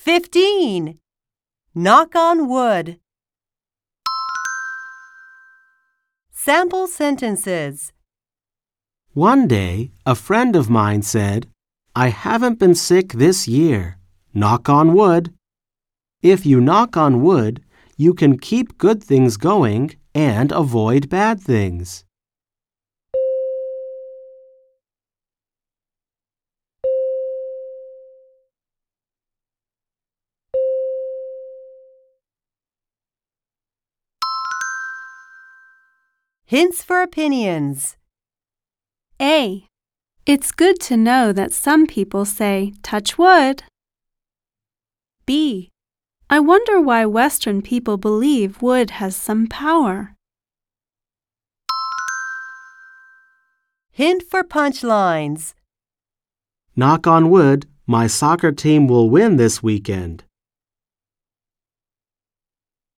15. Knock on wood. Sample sentences. One day, a friend of mine said, "I haven't been sick this year. Knock on wood." If you knock on wood, you can keep good things going and avoid bad things. Hints for opinions. A. It's good to know that some people say, touch wood. B. I wonder why Western people believe wood has some power. Hint for punchlines. Knock on wood, my soccer team will win this weekend.